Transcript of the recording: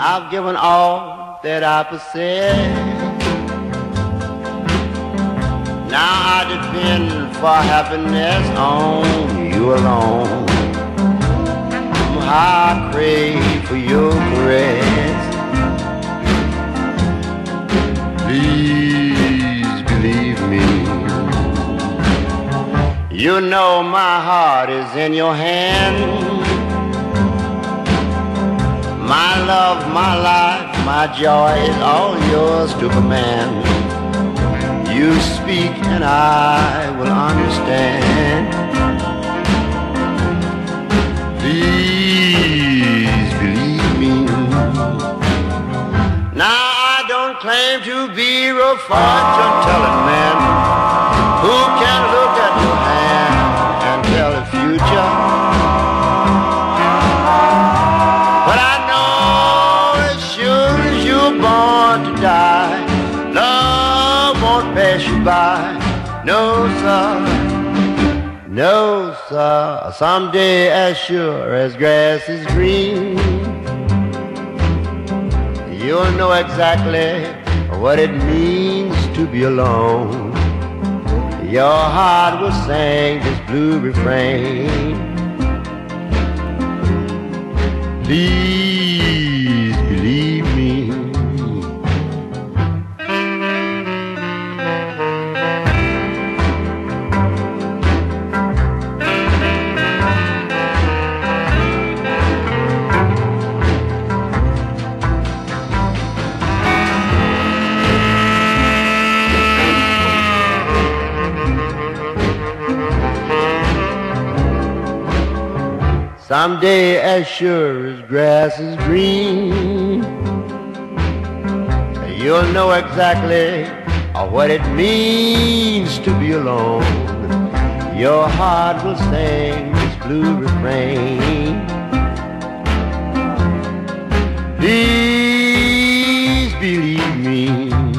I've given all that I possess. Now I depend for happiness on you alone. How I crave for your caress. Please believe me. You know my heart is in your hand. My love, my life, my joy is all yours, Superman. You speak and I will understand. Please believe me. Now I don't claim to be a fortune-telling man who can look at your hand and tell the future. But I know as sure as you're born to die, love won't pass you by. No, sir. No, sir. Someday, as sure as grass is green, you'll know exactly what it means to be alone. Your heart will sing this blue refrain. Please believe me. Someday, as sure as grass is green, you'll know exactly what it means to be alone. Your heart will sing this blue refrain. Please believe me.